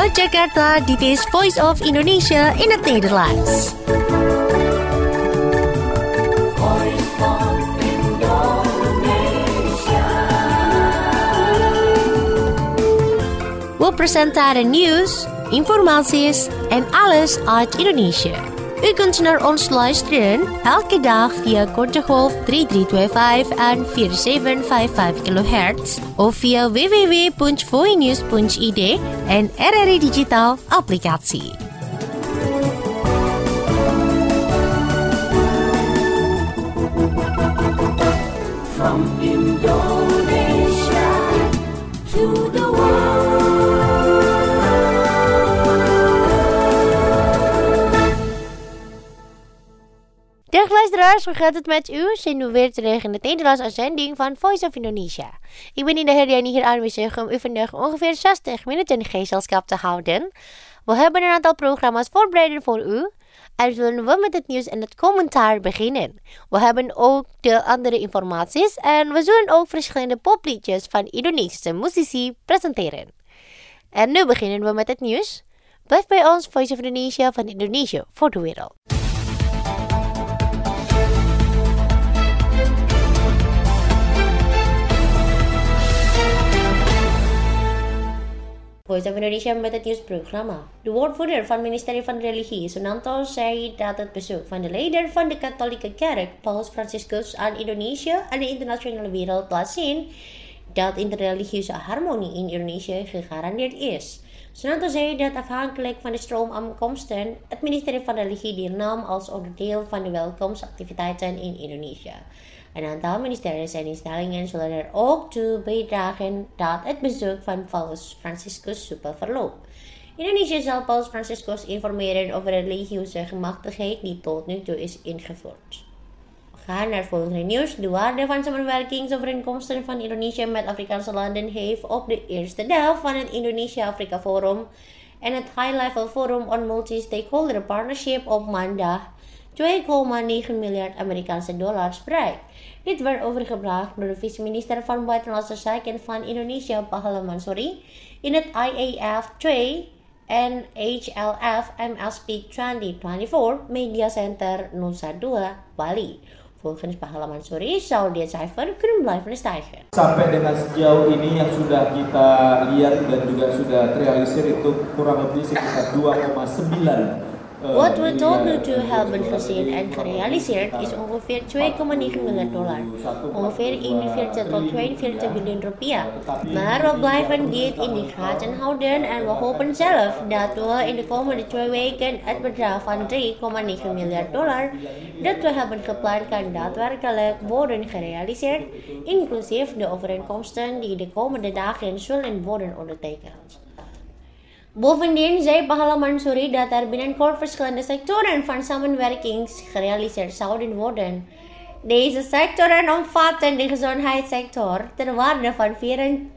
Vanuit Jakarta, dit is Voice of Indonesia in het Nederlands. We presenteren nieuws, informaties en alles uit Indonesië. U kunt naar ons luisteren elke dag via korte golf 3325 en 4755 kHz of via www.voinews.id en RRI Digital applicatie. From Indonesia to the world. Dag luisteraars, hoe gaat het met u? Zijn we weer terug in de Nederlandse uitzending van Voice of Indonesia. Ik ben Indah Herdiani hier aanwezig om u vandaag ongeveer 60 minuten gezelschap te houden. We hebben een aantal programma's voorbereid voor u. En zullen we met het nieuws en het commentaar beginnen. We hebben ook de andere informaties en we zullen ook verschillende popliedjes van Indonesische muzici presenteren. En nu beginnen we met het nieuws. Blijf bij ons, Voice of Indonesia van Indonesië voor de wereld. Voice of Indonesia met het nieuwsprogramma. De woordvoerder van het ministerie van Religie, Sunanto, zei dat het bezoek van de leider van de katholieke kerk, Paus Franciscus, aan Indonesië en de internationale wereld laat zien dat interreligieuze harmonie in Indonesië gegarandeerd is. Sunanto zei dat afhankelijk van de stroomaankomsten het ministerie van Religie deelnam als onderdeel van de welkomstactiviteiten in Indonesië. Een aantal ministeries en instellingen zullen er ook toe bijdragen dat het bezoek van Paus Franciscus soepel verloopt. Indonesië zal Paus Franciscus informeren over de religieuze gemachtigheid die tot nu toe is ingevoerd. We gaan naar het volgende nieuws. De waarde van samenwerkingsovereenkomsten van Indonesië met Afrikaanse landen heeft op de eerste dag van het Indonesia-Afrika Forum en het High-Level Forum on Multi-Stakeholder Partnership op maandag 2,9 miljard Amerikaanse dollars bereikt. Dit werd overgebracht door de vice-minister van Buitenlandse Zaken van Indonesië, Pahala Mansuri, in het IAF 2 en HLF MSP 2024 Media Center Nusa Dua, Bali. Volgens Pahala Mansuri zou dit cijfer kunnen blijven stijgen. Sampai dengan sejauh ini yang sudah kita lihat dan juga sudah terrealisir itu kurang lebih sekitar 2,9 Wat we tot nu toe hebben gezien en gerealiseerd is ongeveer 2,9 miljard dollar. Ongeveer 41 tot 42 biljoen rupiah. Maar we blijven dit in de gaten houden en we hopen zelf dat we in de komende 2 weken het bedrag van 3,9 miljard dollar dat we hebben gepland kan daadwerkelijk worden gerealiseerd, inclusief de overeenkomsten die de komende dagen zullen worden ondertekend. Bovendien zei Pahala Mansuri dat er binnenkort verschillende sectoren van samenwerking gerealiseerd zouden worden. Deze sectoren omvatten de gezondheidssector ter waarde van 94,2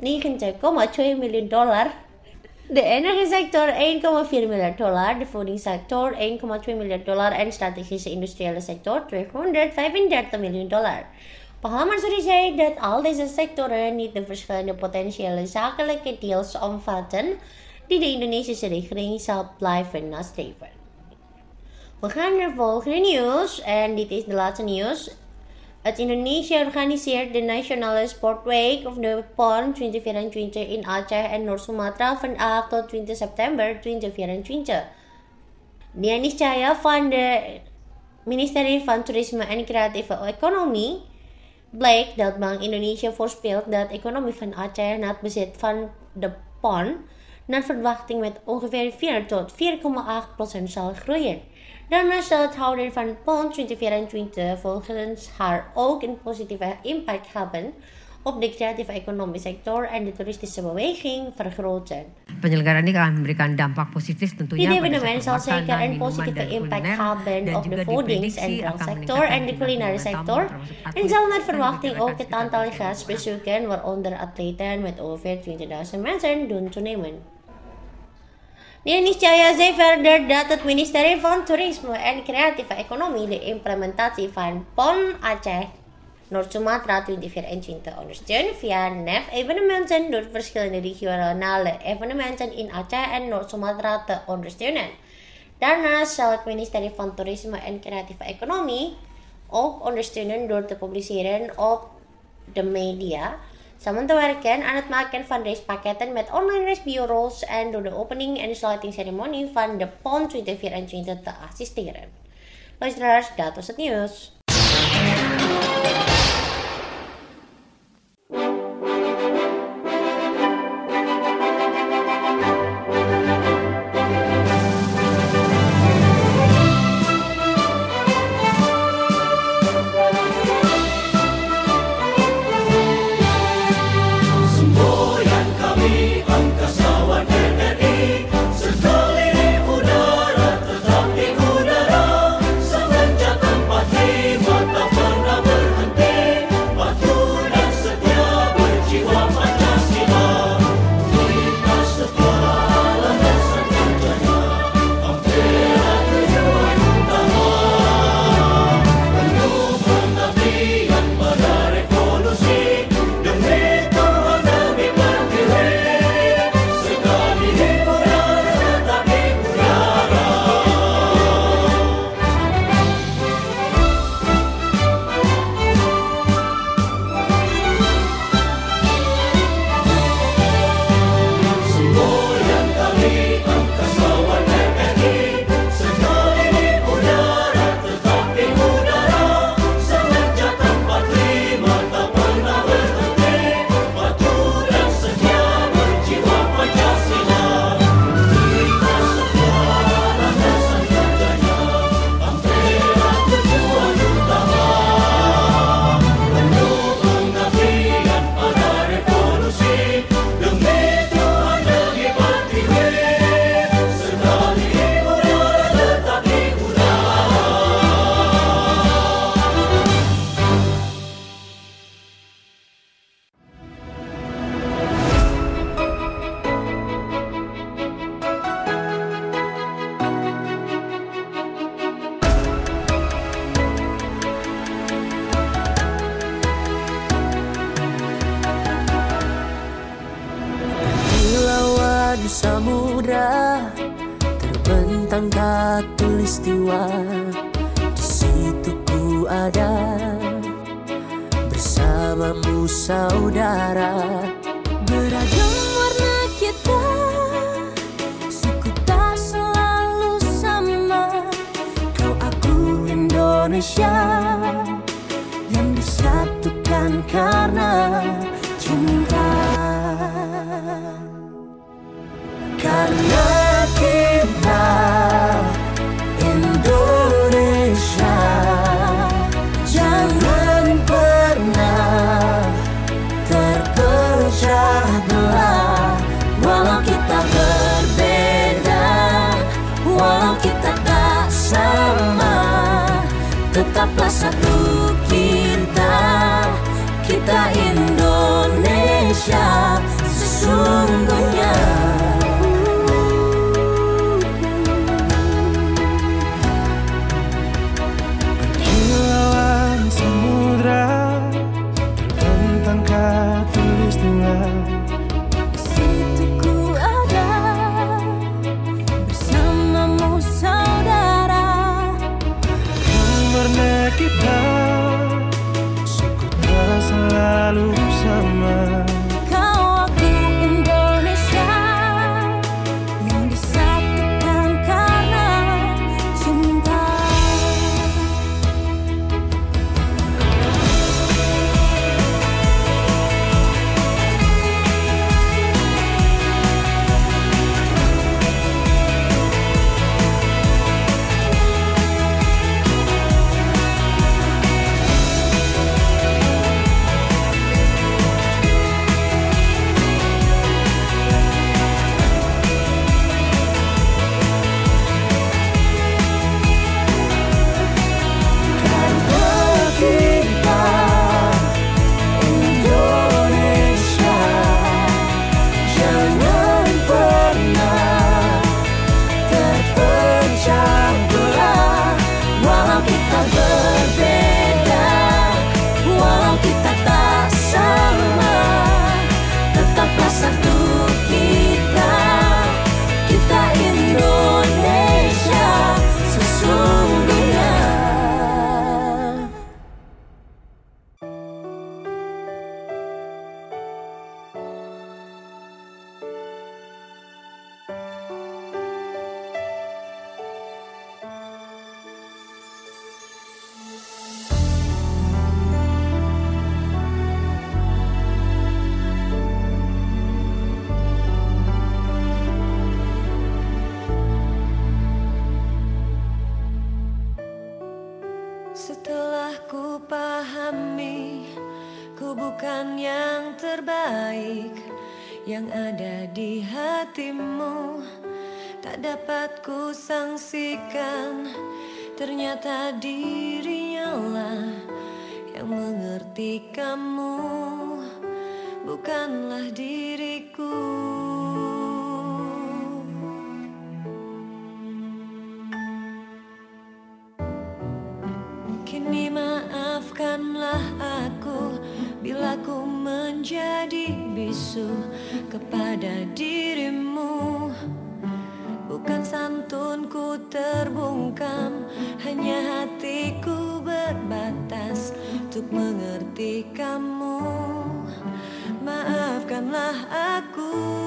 miljoen dollar, de energiesector 1,4 miljard dollar, de voedingssector 1,2 miljard dollar en strategische industriële sector 235 miljoen dollar. Pahala Mansuri zei dat al deze sectoren niet de verschillende potentiële zakelijke deals omvatten die de Indonesische regering zal blijven nastreven. We gaan naar het volgende nieuws en dit is de laatste nieuws. Het Indonesië organiseert de Nationale Sportweek of de PON 2024 in Aceh en Noord-Sumatra van 8 tot 20 september 2024. Dia Niscaya van de ministerie van Toerisme en Creatieve Economie bleek dat Bank Indonesia voorspelt dat de economie van Aceh na het bezit van de PON naar verwachting met ongeveer 4 tot 4,8% zal groeien. Daarnaast zal het houden van PON 2024 volgens haar ook een positieve impact hebben op de creatieve economische sector en de toeristische beweging vergroten. Penyelenggaraan ini akan memberikan dampak positif tentunya Dit evenement zal zeker een positieve impact hebben op de voedings- en dranksector en de culinaire sector en zal naar verwachting ook het aantal gastbezoeken, waaronder atleten met ongeveer 20.000 mensen, doen toenemen. Dia Niscaya zei verder dat het ministerie van Toerisme en Creatieve Economie de implementatie van PON Aceh Noord-Sumatra 2024 ondersteunen via NEF evenementen door verschillende regionale evenementen in Aceh en Noord-Sumatra te ondersteunen. Daarnaast zal het ministerie van Toerisme en Creatieve Economie ook ondersteunen door te publiceren op de media, samen te werken aan het maken van reispakketten met online reisbureaus en door de opening en sluitingsceremonie van de PON 2024 te assisteren. Luisteraars, dat was het nieuws. Samudra terbentang khatulistiwa, di situ ku ada bersamamu saudara. Beragam warna kita, suku tak selalu sama. Kau aku Indonesia yang disatukan karena cinta. Karena kita Indonesia, jangan pernah terpecah belah. Walau kita berbeda, walau kita tak sama, tetaplah satu kita, kita Indonesia sesungguhnya. Kita Setelah ku pahami, ku bukan yang terbaik yang ada di hatimu. Tak dapat ku sangsikan, ternyata dirinya lah yang mengerti kamu, bukanlah diriku. Kini maafkanlah aku bila ku menjadi bisu kepada dirimu. Bukan santunku terbungkam, hanya hatiku berbatas untuk mengerti kamu. Maafkanlah aku.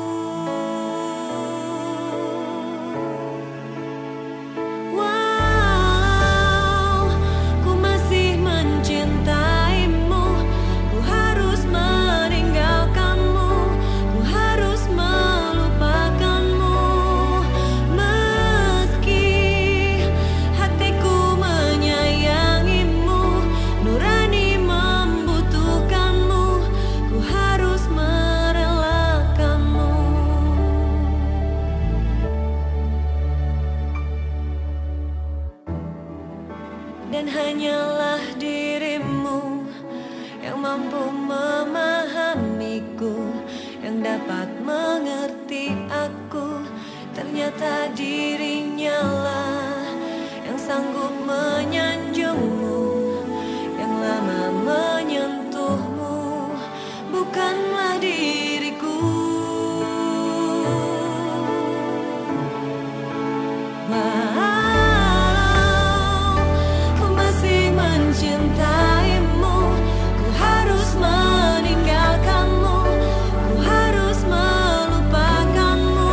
Dan hanyalah dirimu yang mampu memahamiku, yang dapat mengerti aku. Ternyata dirinya lah yang sanggup menyanjungmu, yang lama menyentuhmu, bukanlah diriku. Mencintaimu, ku harus meninggalkanmu, ku harus melupakanmu.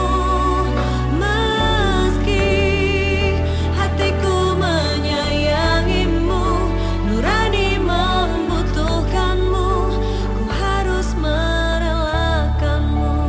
Meski hatiku menyayangimu, nurani membutuhkanmu, ku harus merelakanmu.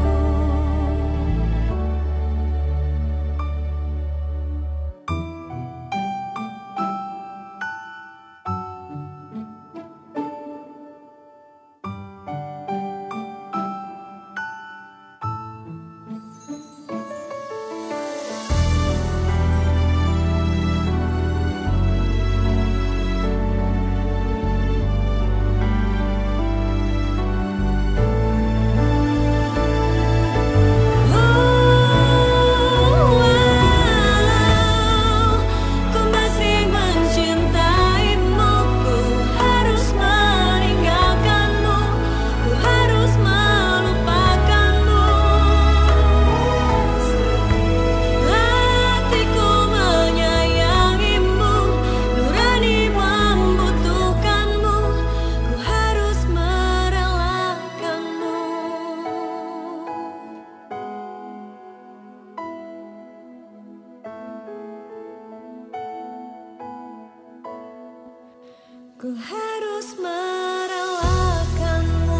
Ku harus merelakanmu.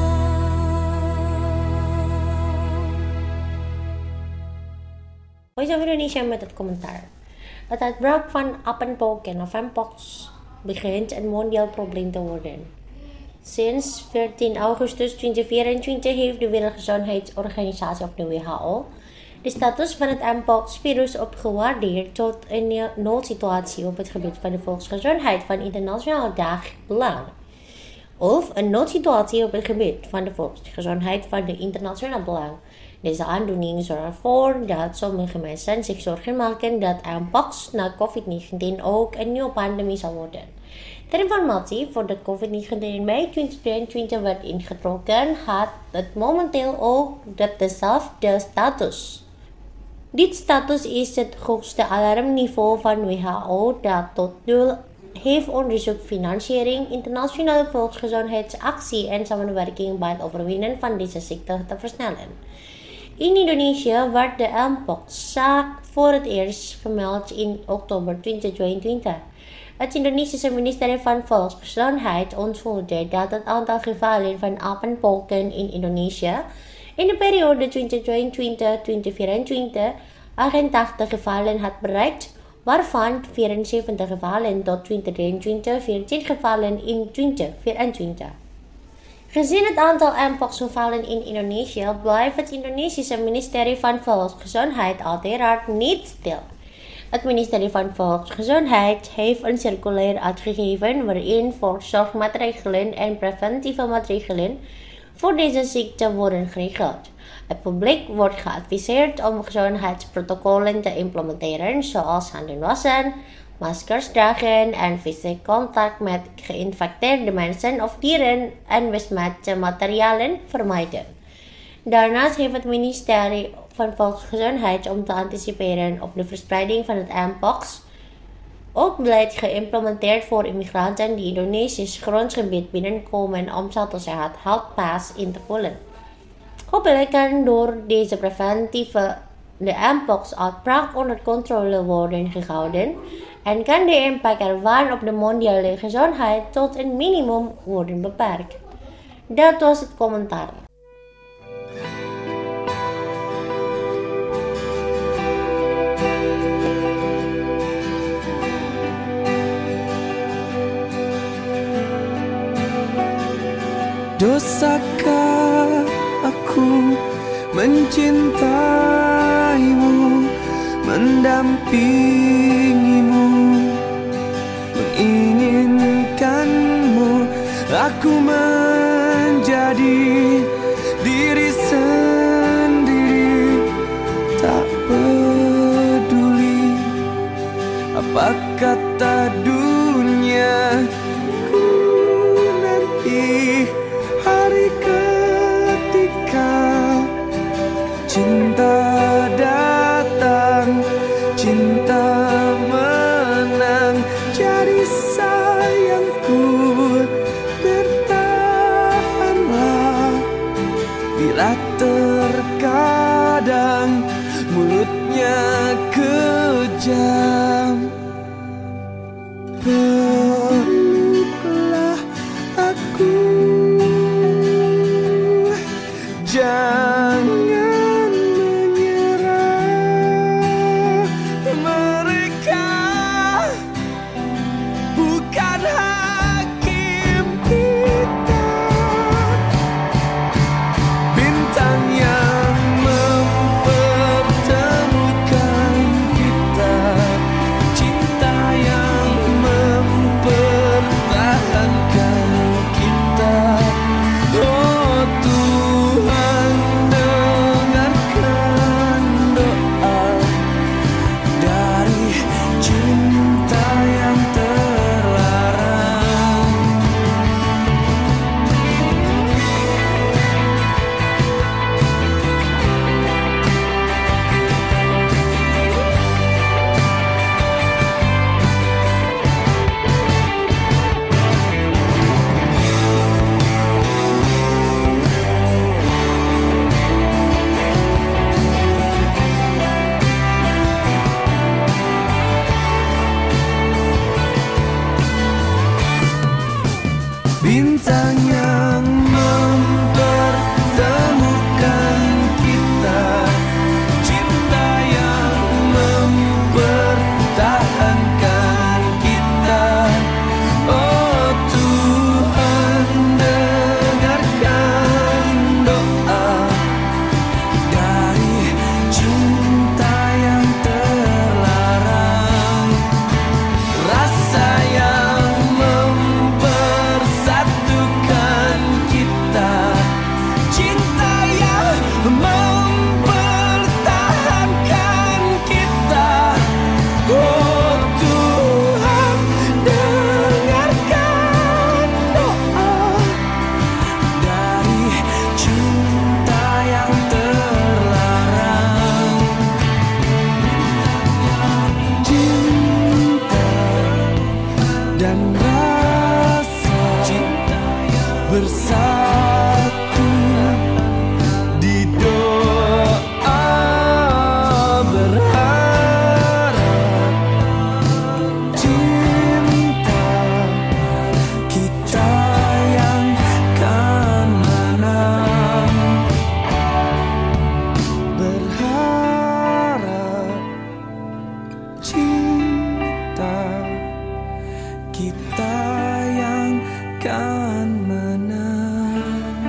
Voice of Indonesia met het commentaar. Het uitbraak van Appenpoken of Mpox begint een mondiaal probleem te worden. Sinds 14 augustus 2024 heeft de Wereldgezondheidsorganisatie of de WHO de status van het Mpox-virus opgewaardeerd tot een noodsituatie op het gebied van de volksgezondheid van internationaal belang. Of een noodsituatie op het gebied van de volksgezondheid van de internationaal belang. Deze aandoening zorgt ervoor dat sommige mensen zich zorgen maken dat Mpox na COVID-19 ook een nieuwe pandemie zal worden. Ter informatie, voordat COVID-19 in mei 2022 werd ingetrokken, had het momenteel ook dezelfde status. Dit status is het hoogste alarmniveau van WHO dat tot doel heeft onderzoek, financiering, internationale volksgezondheidsactie en samenwerking bij het overwinnen van deze ziekte te versnellen. In Indonesië werd de Mpox-zaak voor het eerst gemeld in oktober 2022. Het Indonesische ministerie van Volksgezondheid onthulde dat het aantal gevallen van Appenpoken in Indonesië in de periode 2022-2024 88 gevallen had bereikt, waarvan 74 gevallen tot 2023, 14 gevallen in 2024. Gezien het aantal mpox-gevallen in Indonesië blijft het Indonesische ministerie van Volksgezondheid uiteraard niet stil. Het ministerie van Volksgezondheid heeft een circulair uitgegeven waarin voorzorgsmaatregelen en preventieve maatregelen voor deze ziekte worden geregeld. Het publiek wordt geadviseerd om gezondheidsprotocollen te implementeren zoals handen wassen, maskers dragen en fysiek contact met geïnfecteerde mensen of dieren en besmette materialen vermijden. Daarnaast heeft het ministerie van Volksgezondheid om te anticiperen op de verspreiding van het mpox ook beleid geïmplementeerd voor immigranten die Indonesisch grondgebied binnenkomen om Sattosehat Health Pass in te vullen. Hopelijk kan door deze preventieve de mpox-uitbraak onder controle worden gehouden en kan de impact ervan op de mondiale gezondheid tot een minimum worden beperkt. Dat was het commentaar. Dosakah aku mencintaimu, mendampingimu, menginginkanmu, aku menjadi diri sendiri, tak peduli apa kata dunia. Ku nanti hari ketika cinta datang, cinta menang, jadi sayangku bertahanlah. Bila terkadang mulutnya kejam, peluklah aku. Jangan menyerah, mereka bukan hakim kita. Bintang yang mempertemukan kita, cinta yang mempertahankan kita. Oh Tuhan, dengarkan doa dari cinta yang terlarang. Bintang yang mempertemukan kita, cinta yang mempertahankan kita. Oh Tuhan, dengarkan doa dari cinta yang terlarang. Rasa yang mempersatukan kita, cinta yang mempertahankan kita. Oh Tuhan, dengarkan doa dari cinta yang terlarang. Cinta dan rasa cinta bersatu di doa, berharap cinta kita yang kan menang. Berharap cinta kita yang kan menang.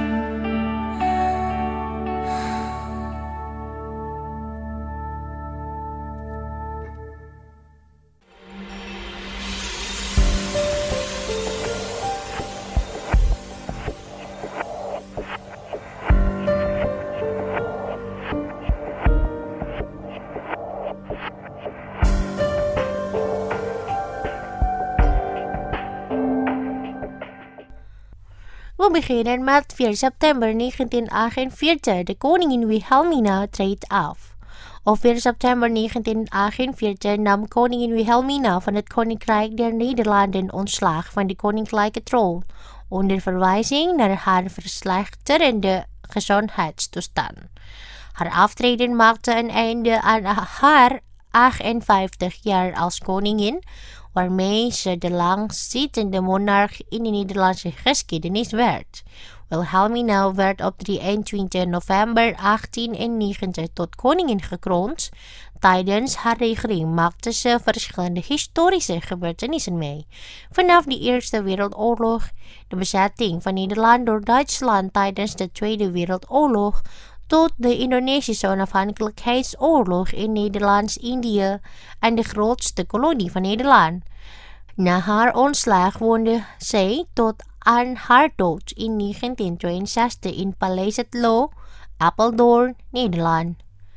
We beginnen met 4 september 1948. De koningin Wilhelmina treedt af. Op 4 september 1948 nam koningin Wilhelmina van het Koninkrijk der Nederlanden ontslag van de koninklijke troon, onder verwijzing naar haar verslechterende gezondheidstoestand. Haar aftreden maakte een einde aan haar 58 jaar als koningin, waarmee ze de langstzittende monarch in de Nederlandse geschiedenis werd. Wilhelmina werd op 23 november 1890 tot koningin gekroond. Tijdens haar regeling maakte ze verschillende historische gebeurtenissen mee. Vanaf de Eerste Wereldoorlog, de bezetting van Nederland door Duitsland tijdens de Tweede Wereldoorlog, tot de Indonesische onafhankelijkheidsoorlog in Nederlands-Indië en de grootste kolonie van Nederland. Na haar ontslag woonde zij tot aan haar dood in 1962 in Paleis het Loo, Apeldoorn, Nederland.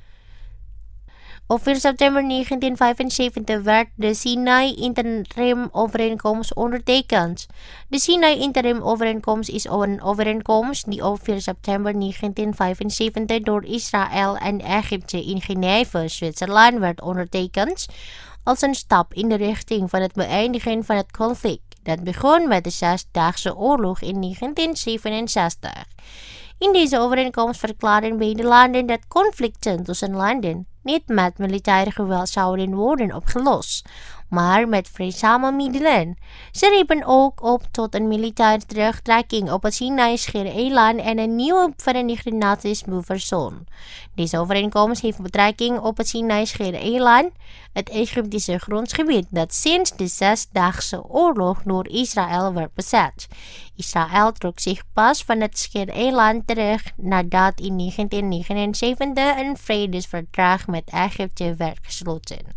Op 4 september 1975 werd de Sinai-Interim-overeenkomst ondertekend. De Sinai-Interim-overeenkomst is een overeenkomst die op 4 september 1975 door Israël en Egypte in Genève, Zwitserland, werd ondertekend als een stap in de richting van het beëindigen van het conflict. Dat begon met de Zesdaagse Oorlog in 1967. In deze overeenkomst verklaren beide landen dat conflicten tussen landen niet met militair geweld zouden worden opgelost, maar met vreedzame middelen. Ze riepen ook op tot een militaire terugtrekking op het Sinai-Schiereiland en een nieuwe Verenigde Naties bufferzone. Deze overeenkomst heeft betrekking op het Sinai-Schiereiland, het Egyptische grondgebied dat sinds de Zesdaagse Oorlog door Israël werd bezet. Israël trok zich pas van het Schiereiland terug nadat in 1979 een vredesverdrag met Egypte werd gesloten.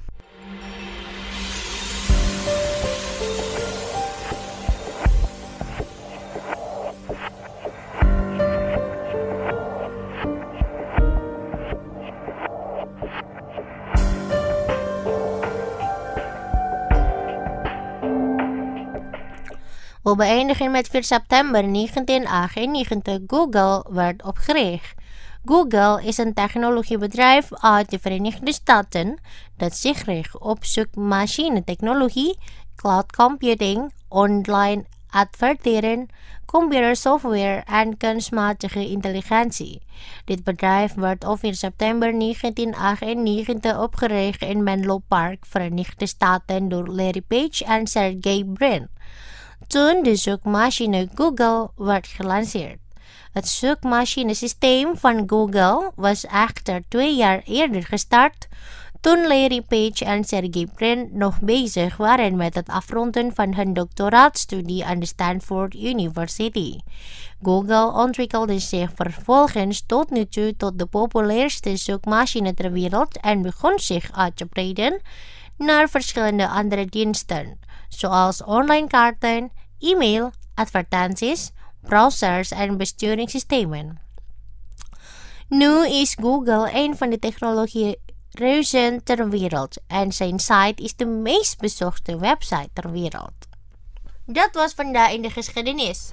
We beëindigen met 4 september 1998. Google werd opgericht. Google is een technologiebedrijf uit de Verenigde Staten dat zich richt op zoekmachinetechnologie, cloud computing, online adverteren, computersoftware en kunstmatige intelligentie. Dit bedrijf werd op 4 september 1998 opgericht in Menlo Park, Verenigde Staten door Larry Page en Sergey Brin, toen de zoekmachine Google werd gelanceerd. Het zoekmachinesysteem van Google was echter 2 jaar eerder gestart, toen Larry Page en Sergey Brin nog bezig waren met het afronden van hun doctoraatstudie aan de Stanford University. Google ontwikkelde zich vervolgens tot nu toe tot de populairste zoekmachine ter wereld en begon zich uit te breiden naar verschillende andere diensten, zoals online kaarten, e-mail, advertenties, browsers en besturingssystemen. Nu is Google een van de technologie-reuzen ter wereld en zijn site is de meest bezochte website ter wereld. Dat was vandaag in de geschiedenis.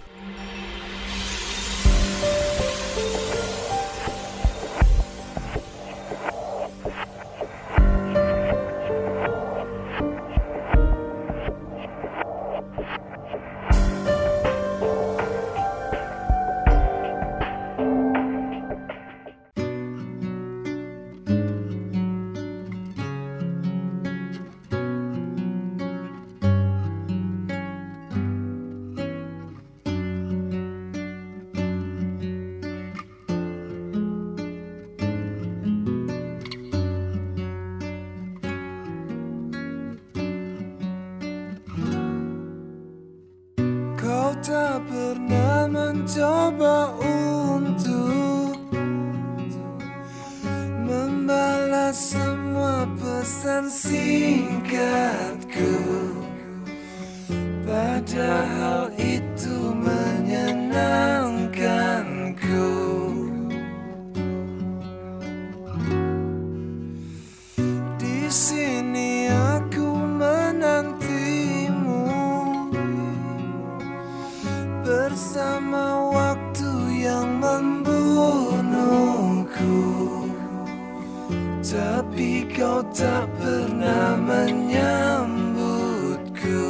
tak pernah mencoba untuk membalas semua pesan singkatku, padahal itu menyenangkanku. Di sini aku menantimu bersama waktu yang membunuhku, tapi kau tak pernah menyambutku.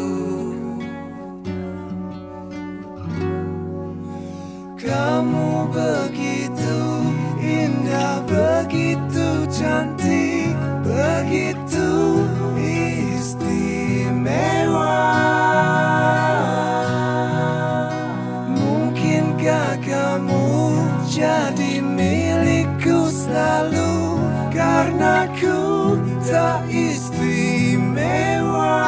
Kamu begitu indah, begitu cantik, begitu istimewa. Mungkinkah kamu jadi milikku selalu, karena ku tak istimewa.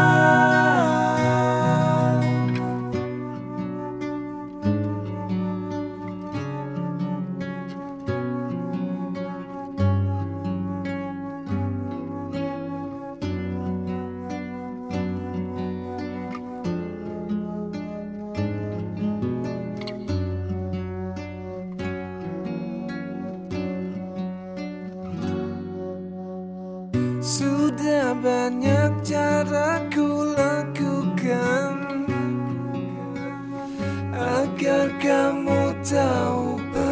Sudah banyak cara ku lakukan agar kamu tahu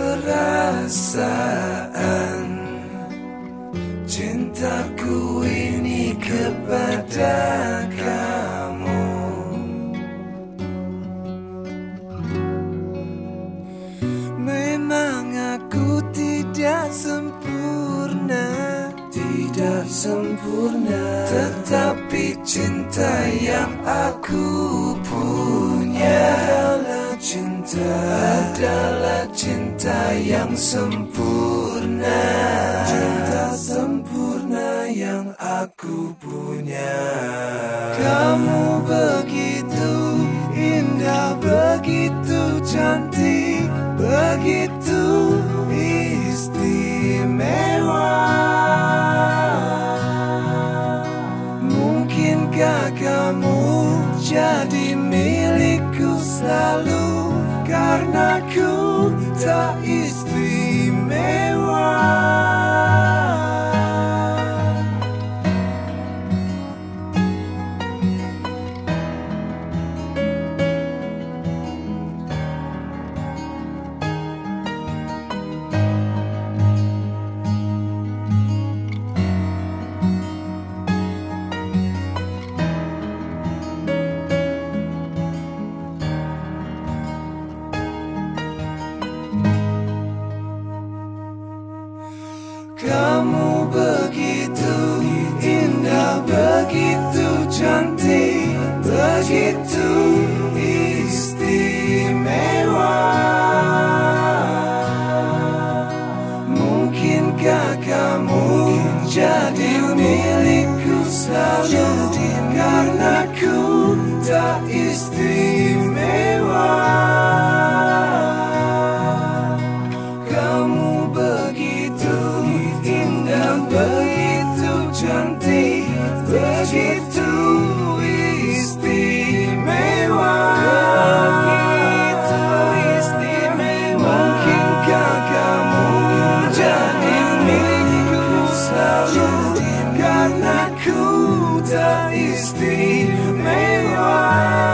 perasaan cintaku ini kepada kamu. Memang aku tidak sempurna, tetapi cinta yang aku punya adalah cinta yang sempurna. Cinta sempurna yang aku punya. Kamu begitu indah, begitu cantik, begitu istimewa. Mungkinkah kamu jadi milikku selalu, karena ku tak istimewa. Kamu begitu indah, begitu cantik, begitu istimewa. Mungkinkah kamu jadi milikku selalu, karena ku tak istimewa. Kamu begitu indah, begitu cantik, begitu istimewa. Begitu istimewa. Mungkinkah kamu jadi milikku selalu, karena ku tak istimewa.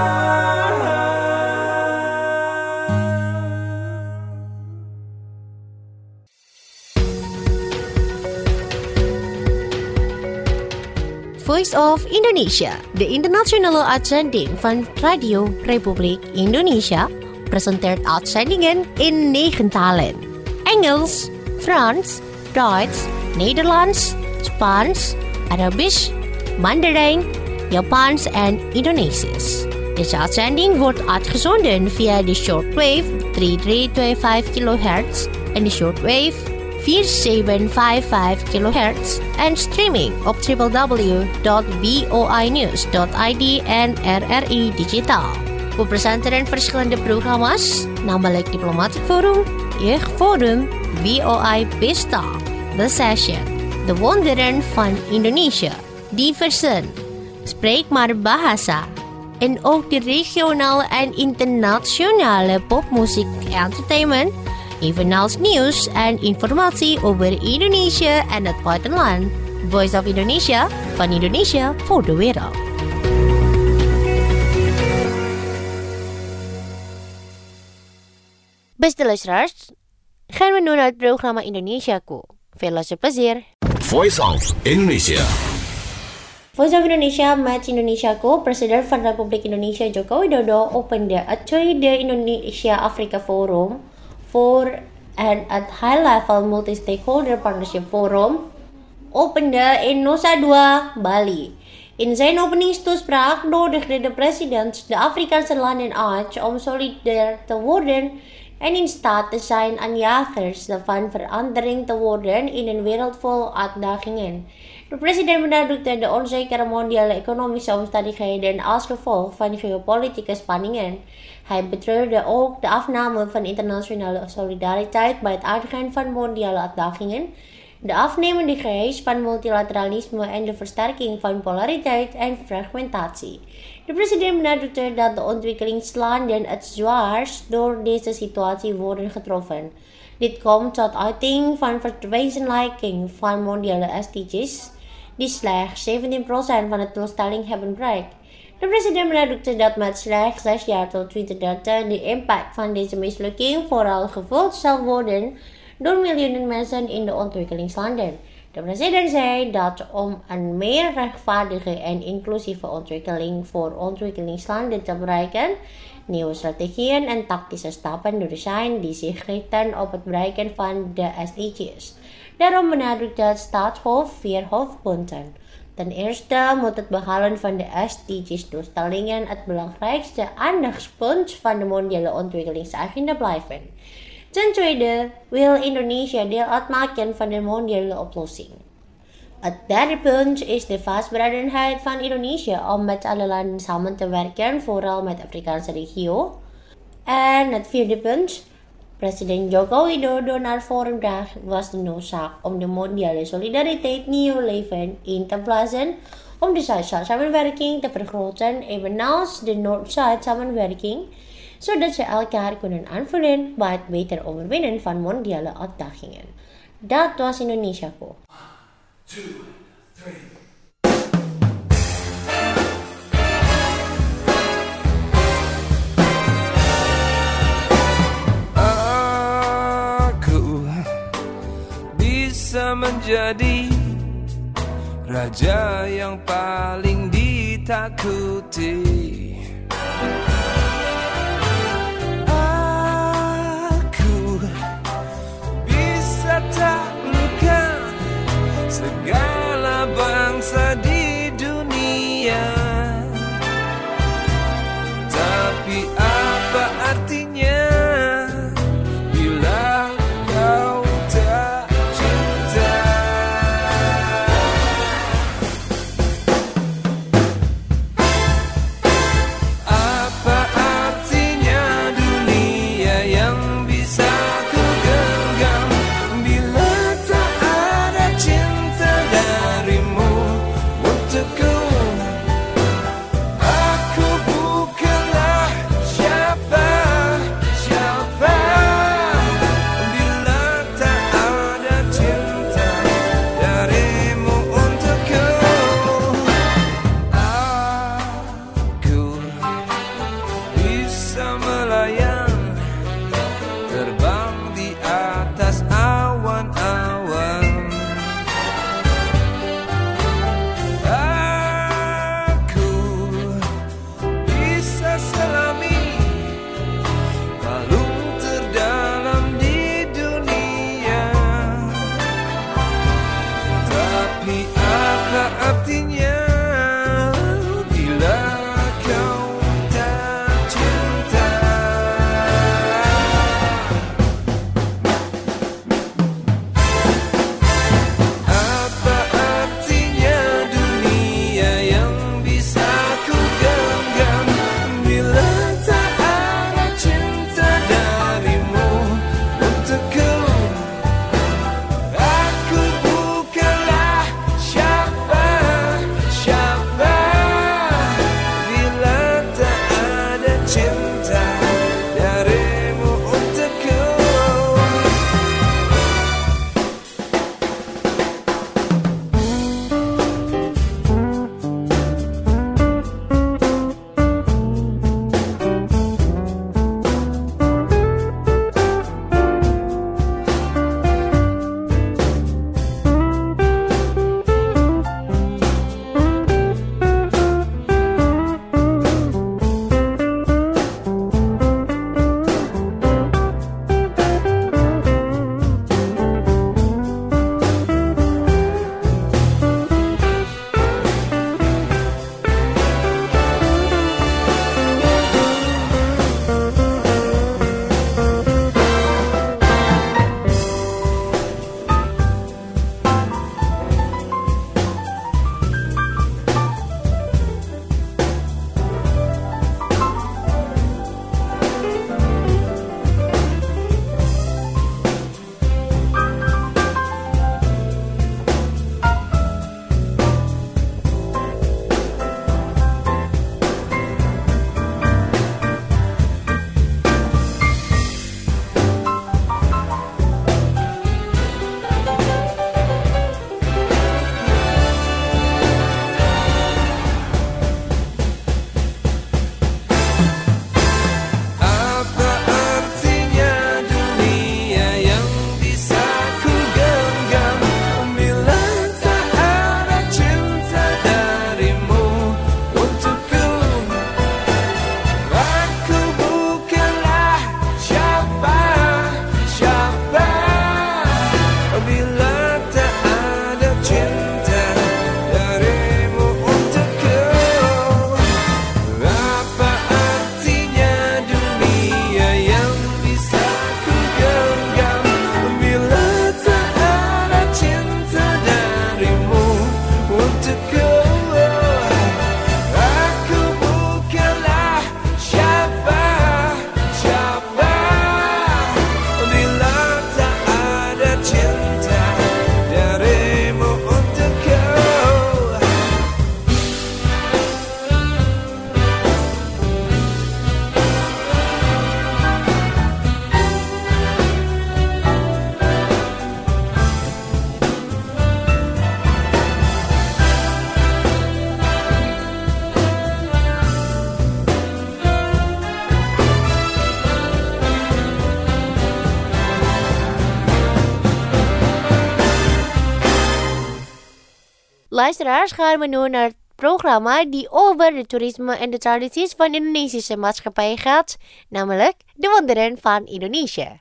Voice of Indonesia, the internationale uitzending van Radio Republiek Indonesia, presenteert uitzendingen in 9 talen. Engels, Frans, Duits, Nederlands, Spaans, Arabisch, Mandarijn, Japans en Indonesisch. Deze uitzending wordt uitgezonden via de shortwave 3325 kHz en de shortwave 4755 kHz en streaming op www.boinews.id en RRI Digitaal. We presenteren verschillende programma's, namelijk Diplomatic Forum, Jeugdforum, BOI Pesta, The Session, De Wonderen van Indonesia, Diversen, Spreek maar Bahasa, en ook de regionale en internationale popmuziek entertainment, evenals nieuws en informatie over Indonesië en het buitenland. Voice of Indonesia, van Indonesia voor de wereld. Beste luisteraars, gaan we nu naar het programma Indonesiaku. Veel luisterplezier. Voice of Indonesia. Voice of Indonesia met Indonesiaku. Presiden van Republik Indonesia Joko Widodo opende het tweede Indonesia-Afrika Forum en het High-Level Multi-Stakeholder Partnership Forum opende in Nusa Dua, Bali. In zijn openingstoespraak nodigde de president de Afrikaanse landen uit om solidair te worden en in staat te zijn aan jagers van verandering te worden in een wereld vol uitdagingen. De president benadrukte de onzekere mondiale economische omstandigheden als gevolg van geopolitieke spanningen. Hij betreurde ook de afname van internationale solidariteit bij het aangaan van mondiale uitdagingen, de afnemende geest van multilateralisme en de versterking van polariteit en fragmentatie. De president benadrukte dat de ontwikkelingslanden het zwaarst door deze situatie worden getroffen. Dit komt tot uiting van verwezenlijking van mondiale SDG's, die slechts 17% van de doelstelling hebben bereikt. De president benadrukte dat met slechts 6 jaar tot 2030 de impact van deze mislukking vooral gevoeld zal worden door miljoenen mensen in de ontwikkelingslanden. De president zei dat om een meer rechtvaardige en inclusieve ontwikkeling voor ontwikkelingslanden te bereiken, nieuwe strategieën en tactische stappen nodig zijn die zich richten op het bereiken van de SDG's. Daarom benadrukte het staatshoofd 4 hoofdpunten. Ten eerste moet het behalen van de SDG's-doelstellingen het belangrijkste aandachtspunt van de mondiale ontwikkelingsagenda blijven. Ten tweede wil Indonesia deel uitmaken van de mondiale oplossing. Het derde punt is de vastberadenheid van Indonesië om met alle landen samen te werken, vooral met de Afrikaanse regio. En het vierde punt, president Joko Widodo naar voren bracht, was de noodzaak om de mondiale solidariteit nieuw leven in te blazen, om de Zuid-Zuid samenwerking te vergroten, evenals de Noord-Zuid samenwerking, zodat ze elkaar kunnen aanvullen bij het beter overwinnen van mondiale uitdagingen. Dat was Indonesiaku. 2, 3. Aku bisa menjadi raja yang paling ditakuti. Taklukkan segala bangsa di dunia. Tapi apa artinya bila kau tak cinta? cinta darimu untukku. Luisteraars, gaan we nu naar het programma die over het toerisme en de tradities van Indonesische maatschappij gaat, namelijk De Wonderen van Indonesië.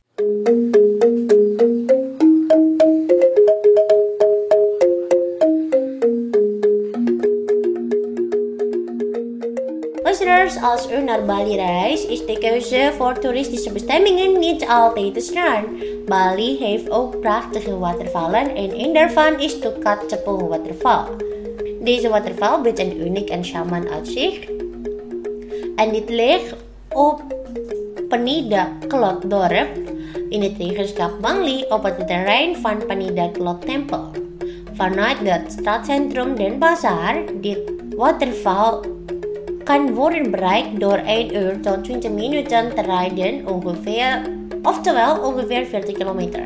Luisteraars, als u naar Bali reist, is de keuze voor toeristische bestemmingen niet altijd te strand. Bali heeft ook prachtige watervallen en een daarvan is Tukat Cepung Waterval. Deze waterval biedt een uniek en charmant uitzicht. En dit ligt op Penida Klot dorp in het regentschap Bangli op het terrein van Penida Klot Tempel. Vanuit het stadcentrum Denpasar, dit waterval kan worden bereikt door 1 uur tot 20 minuten te rijden ongeveer 40 kilometer.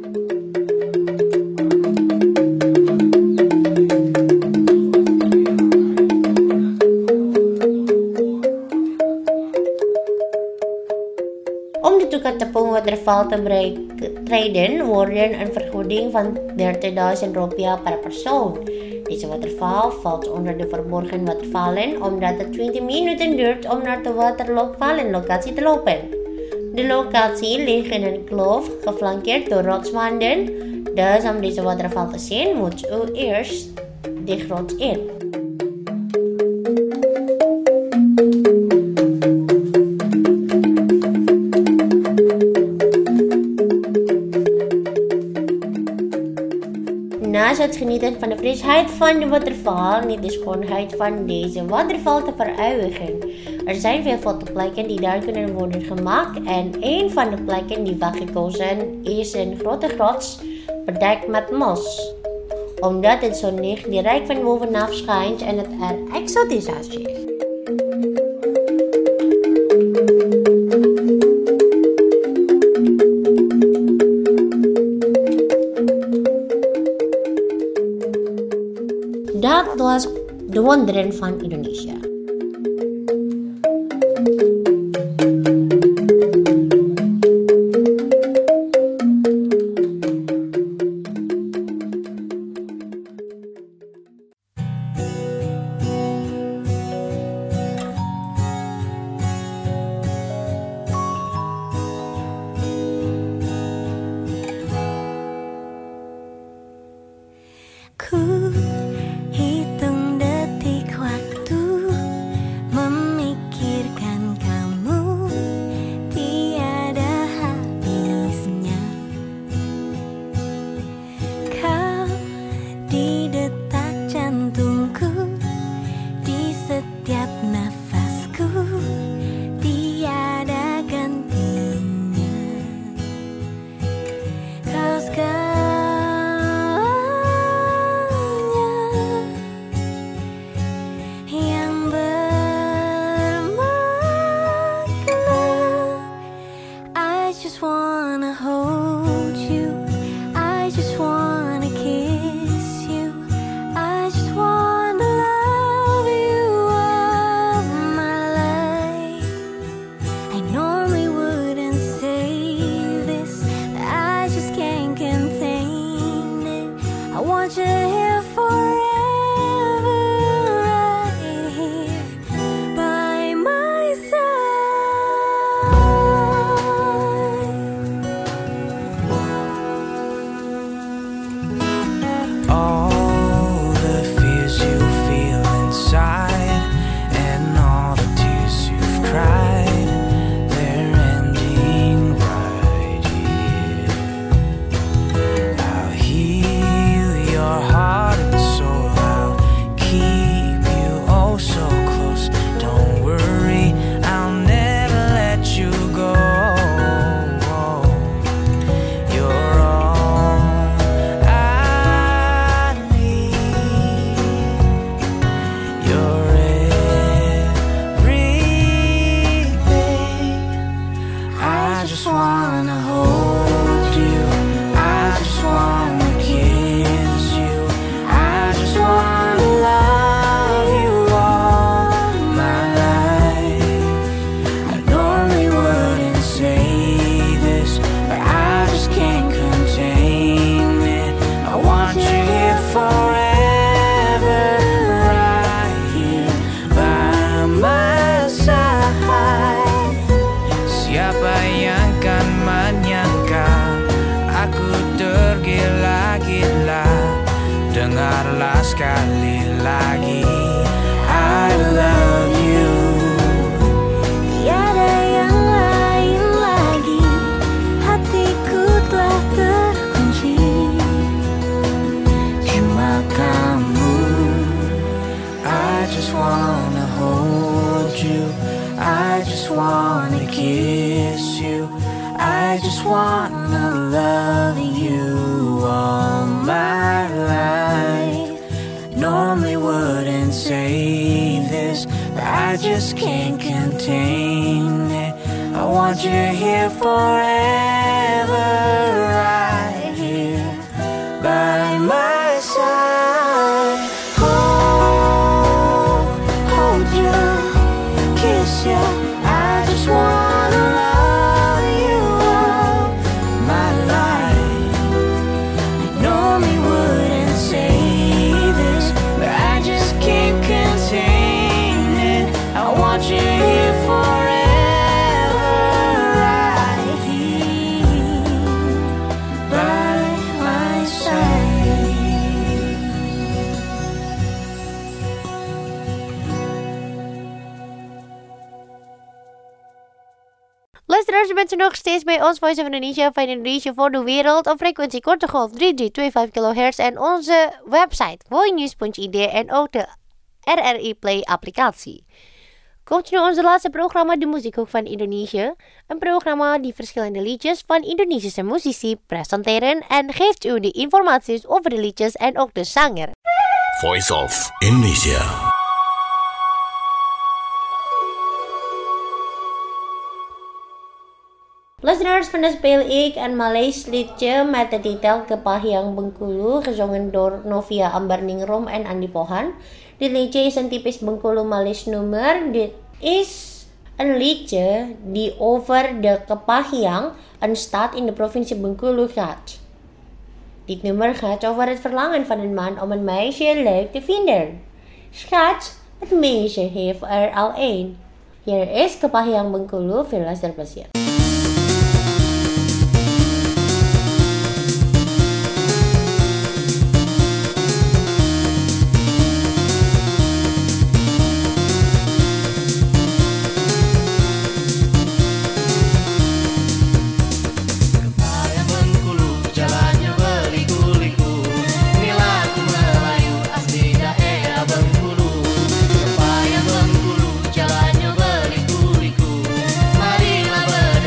Om de Tukat Cepung waterval te betreden worden een vergoeding van Rp30.000 per persoon. Deze waterval valt onder de verborgen watervallen omdat het 20 minuten duurt om naar de waterloopvallenlocatie te lopen. De locatie ligt in een kloof geflankeerd door rotswanden, dus om deze waterval te zien moet u eerst de grot in. Naast het genieten van de frisheid van de waterval, niet de schoonheid van deze waterval te vereeuwigen. Er zijn veel fotoplekken die daar kunnen worden gemaakt en een van de plekken die we gekozen is een grote grot bedekt met mos. Omdat het zonlicht direct van bovenaf schijnt en het er exotisch uitziet. The Wonderen van Indonesia. Ku hitung detik waktu memikirkan kamu, tiada habisnya. Kau di detak jantungku, di setiap nafasku, tiada gantinya. Kau segalanya yang bermakna. I just wanna hold you, I just wanna kiss you, I just wanna love you all my life. I normally wouldn't say this, but I just can't contain it. I want you here forever, right here by my side. All the fears you feel inside and all the tears you've cried, they're ending right here. I'll heal your heart and soul, I'll keep you oh so close. Don't worry, I'll never let you go. You're all I need. You're everything. I just wanna hold you, I just wanna kiss you, I just wanna love you all my life. I normally wouldn't say this, but I just can't contain it. I want you here forever, right here by my side. Siapa yang kan menyangka aku tergila-gila. Dengarlah sekali lagi, I love you. Tiada yang lain lagi, hatiku telah terkunci. Cuma kamu. I just wanna hold you, I just wanna kiss you, I just wanna love you all my life. Normally wouldn't say this, but I just can't contain it. I want you here forever, right here by my side. Hold you, kiss you, I just wanna love you all my life. I normally wouldn't say this, but I just can't contain it. I want you here forever, right here by my side. Luisteraars, u bent er nog steeds bij ons Voice of Indonesia van Indonesia voor de wereld op frequentie korte golf 3325 kHz en onze website voinews.id en ook de RRI Play applicatie. Komt nu onze laatste programma, de Muziekhoek van Indonesië. Een programma die verschillende liedjes van Indonesische muzici presenteren en geeft u de informaties over de liedjes en ook de zanger. Voice of Indonesia. Listeners van speel ik een Maleis liedje met de titel Kepahyang Bengkulu, gezongen door Novia Ambarningrum en Andi Pohan. Dit liedje is een typisch Bengkulu Maleis nummer. Dit is een liedje die over de Kepahyang, een stad in de provincie Bengkulu, gaat. Dit nummer gaat over het verlangen van een man om een meisje leuk te vinden. Schat, het meisje heeft er al één. Hier is Kepahyang Bengkulu, veel luisterplezier. Jalannya berliku-liku, marilah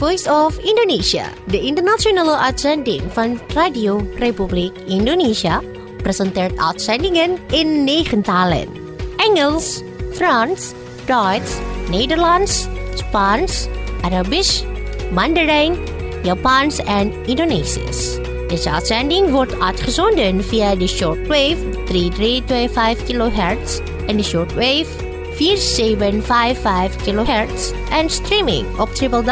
Voice of Indonesia, de internationale uitzending van Radio Republiek Indonesia, presenteert uitzendingen in 9 talen. Engels, Frans, Duits, Nederlands, Spaans, Arabisch, Mandarijn, Japans en Indonesisch. Deze uitzending wordt uitgezonden via de shortwave 3325 kHz en de shortwave 4755 kHz en streaming op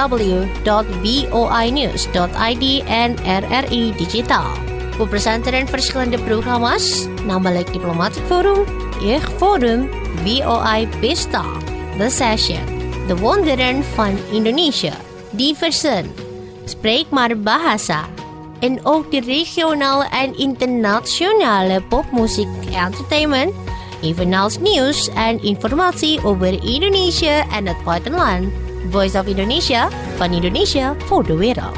www.voinews.id en RRI Digitaal. We presenteren verschillende programma's, namelijk Diplomatic Forum, Jeugdforum, VOI Pesta, The Session, De Wonderen van Indonesië, Diversen, Spreek maar Bahasa, en ook de regionale en internationale popmuziek entertainment, evenals nieuws en informatie over Indonesië en het buitenland. Voice of Indonesia, van Indonesië voor de wereld.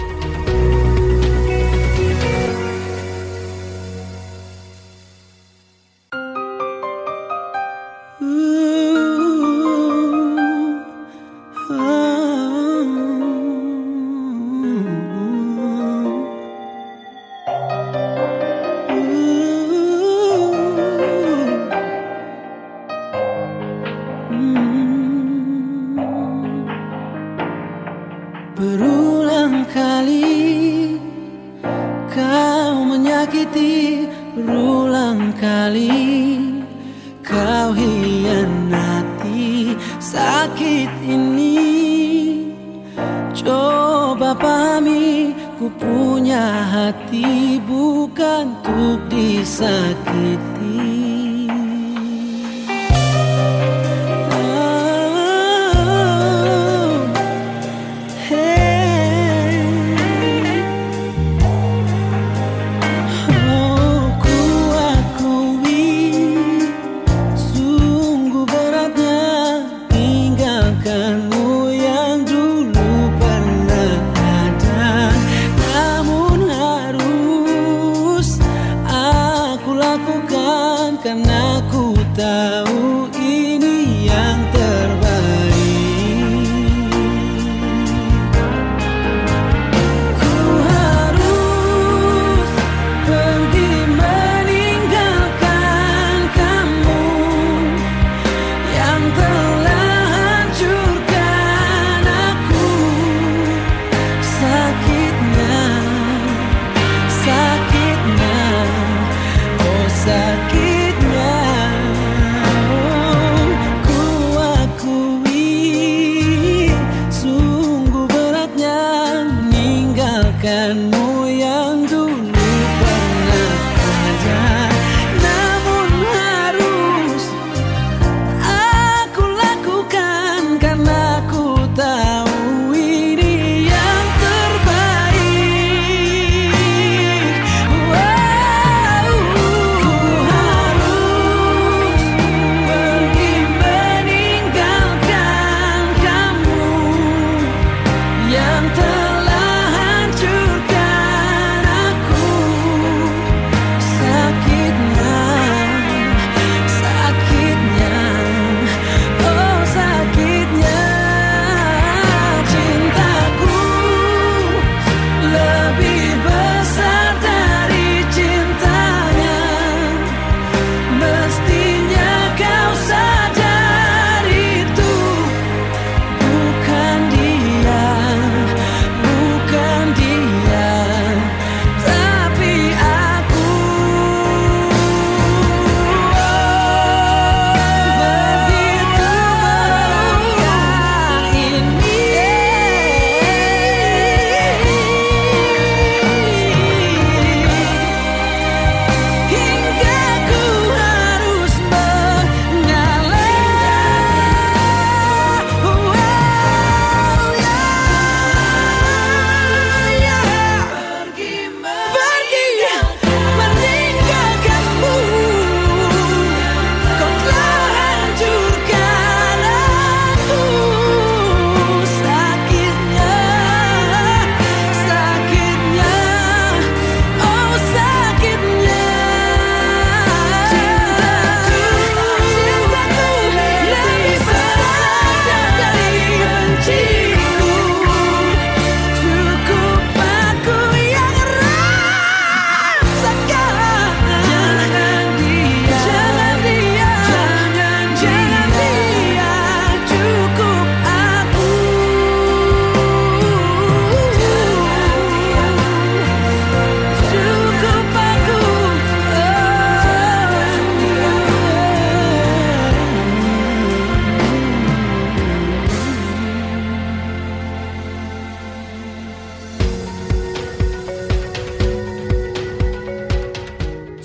Berulang kali kau menyakiti, berulang kali kau hianati. Sakit ini coba pahami, ku punya hati bukan untuk disakiti. Karena ku tahu ini yang terbaik. Ku harus pergi meninggalkan kamu yang telah hancurkan aku. Sakitnya, sakitnya, oh sakit.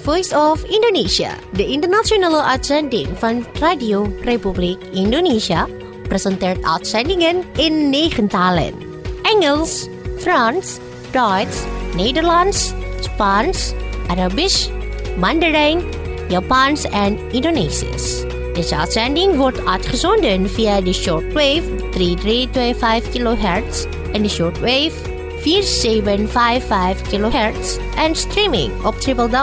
Voice of Indonesia, de internationale uitzending van Radio Republiek Indonesia, presenteert uitzendingen in 9 talen. Engels, Frans, Duits, Nederlands, Spaans, Arabisch, Mandarijn, Japans en Indonesisch. Deze uitzending wordt uitgezonden via de shortwave 3325 kHz en de shortwave 4755 kHz en streaming op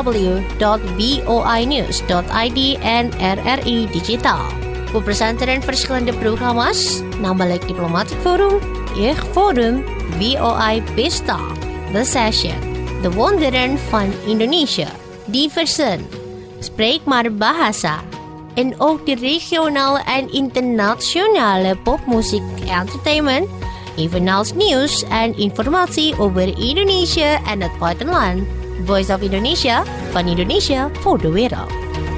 www.voinews.id en RRI Digitaal. We presenteren verschillende programma's, namelijk Diplomatic Forum, Jeugdforum, VOI Pesta, The Session, De Wonderen van Indonesië, Diversen, Spreek maar Bahasa, en ook de regionale en internationale popmuziek entertainment, evenals nieuws en informatie over Indonesië en het buitenland. Voice of Indonesia, van Indonesia voor de wereld.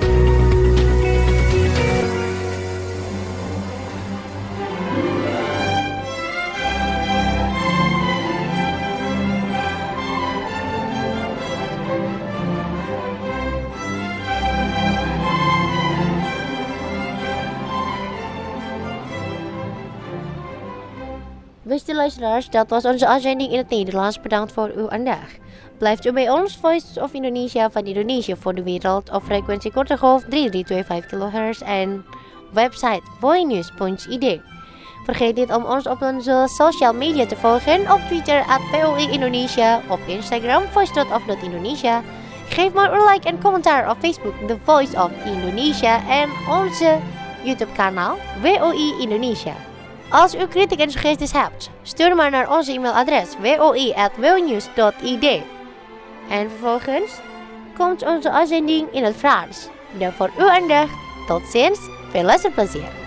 Beste luisteraars, dat was onze uitzending in het Nederlands. Bedankt voor uw aandacht. Blijft u bij ons, Voice of Indonesia van Indonesië voor de wereld op frequentie korte golf 3325 kHz en website voinews.id. Vergeet niet om ons op onze social media te volgen, op Twitter @VOI Indonesia, op Instagram voice.of.indonesia. Geef maar een like en commentaar op Facebook The Voice of Indonesia en onze YouTube kanaal VOI Indonesia. Als u kritiek en suggesties hebt, stuur maar naar onze e-mailadres voi@voinews.id. En vervolgens komt onze uitzending in het Frans. Bedankt voor uw aandacht. Tot ziens, veel luisterplezier.